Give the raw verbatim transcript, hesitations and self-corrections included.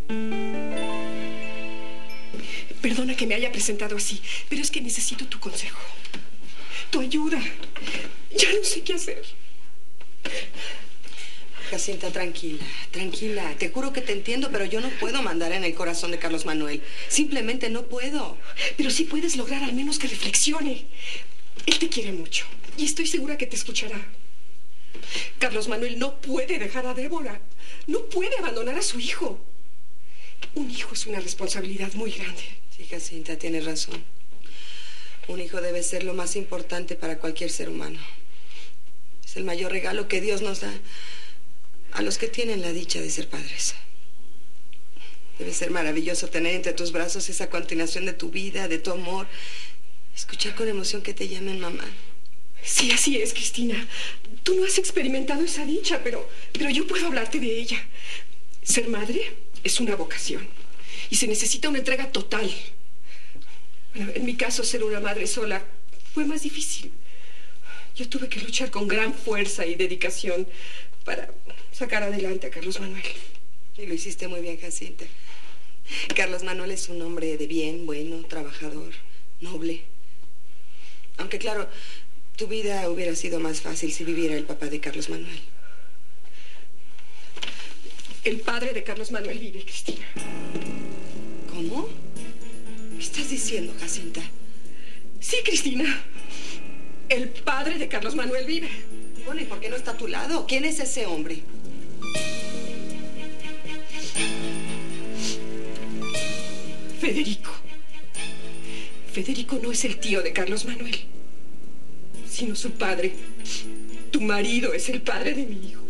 Perdona que me haya presentado así, pero es que necesito tu consejo, tu ayuda. Ya no sé qué hacer. Jacinta, tranquila, tranquila. Te juro que te entiendo, pero yo no puedo mandar en el corazón de Carlos Manuel. Simplemente no puedo. Pero sí puedes lograr al menos que reflexione. Él te quiere mucho y estoy segura que te escuchará. Carlos Manuel no puede dejar a Débora. No puede abandonar a su hijo. Un hijo es una responsabilidad muy grande. Sí, Jacinta, tienes razón. Un hijo debe ser lo más importante para cualquier ser humano. Es el mayor regalo que Dios nos da a los que tienen la dicha de ser padres. Debe ser maravilloso tener entre tus brazos esa continuación de tu vida, de tu amor. Escuchar con emoción que te llamen mamá. Sí, así es, Cristina. Tú no has experimentado esa dicha, pero, pero yo puedo hablarte de ella. Ser madre es una vocación y se necesita una entrega total. Bueno, en mi caso, ser una madre sola fue más difícil. Yo tuve que luchar con gran fuerza y dedicación para sacar adelante a Carlos Manuel. Y lo hiciste muy bien, Jacinta. Carlos Manuel es un hombre de bien, bueno, trabajador, noble. Aunque, claro, tu vida hubiera sido más fácil si viviera el papá de Carlos Manuel. El padre de Carlos Manuel vive, Cristina. ¿Cómo? ¿Qué estás diciendo, Jacinta? Sí, Cristina. El padre de Carlos Manuel vive. Bueno, ¿y por qué no está a tu lado? ¿Quién es ese hombre? Federico. Federico no es el tío de Carlos Manuel, sino su padre. Tu marido es el padre de mi hijo.